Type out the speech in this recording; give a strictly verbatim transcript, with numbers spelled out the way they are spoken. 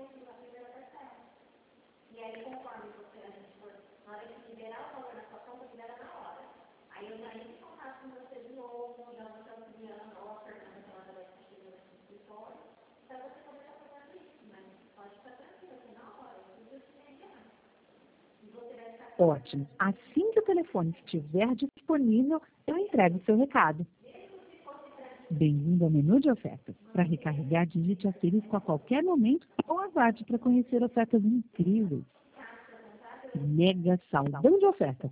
Ótimo. Assim que o telefone estiver disponível, eu entrego o seu recado. Bem-vindo ao menu de ofertas. Para recarregar, digite asterisco a qualquer momento ou aguarde para conhecer ofertas incríveis. Mega Saldão de Ofertas.